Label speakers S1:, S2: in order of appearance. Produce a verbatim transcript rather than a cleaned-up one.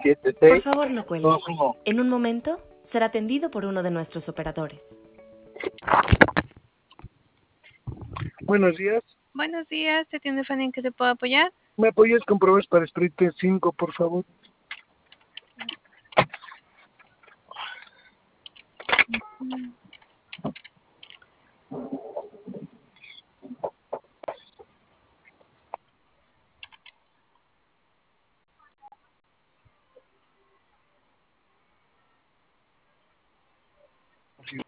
S1: siete
S2: Por
S1: seis
S2: favor, no cuelgue.
S1: dos uno.
S2: En un momento será atendido por uno de nuestros operadores.
S1: Buenos días.
S3: Buenos días, ¿te atiende Fanny? ¿En qué te puedo apoyar?
S1: ¿Me apoyas con pruebas para Street cinco, por favor?
S3: Mm.